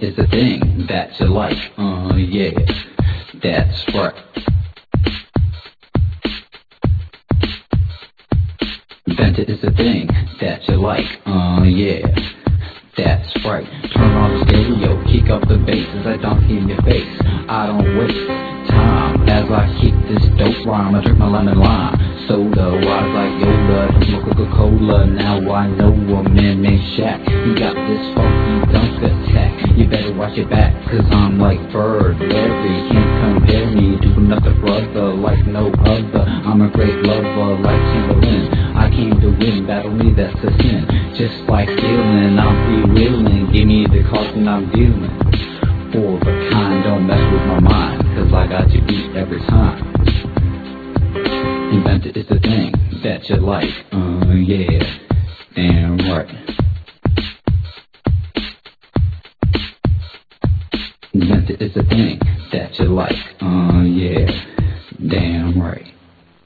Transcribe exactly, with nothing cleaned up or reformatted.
is the thing that you like, uh, yeah, that's right. Invented is the thing that you like, uh, yeah, that's right. Turn on the stereo, kick up the bass as I dunk in your face. I don't waste time as I kick this dope rhyme. I drink my lemon lime soda, wise like Yoda, don't smoke Coca-Cola. Now I know a man named Shaq. You got this funky dunk attack. You better watch your back, cause I'm like Bird Larry. Can't compare me to another brother like no other. I'm a great lover like Timberland. I came to win, battle me, that's a sin. Just like stealing, I'm freewheeling. Give me the cards and I'm dealing. For the kind, don't mess with my mind, cause I got you beat every time. Invented is the thing that you like, uh, yeah, damn right. Invented is the thing that you like, uh, yeah, damn right.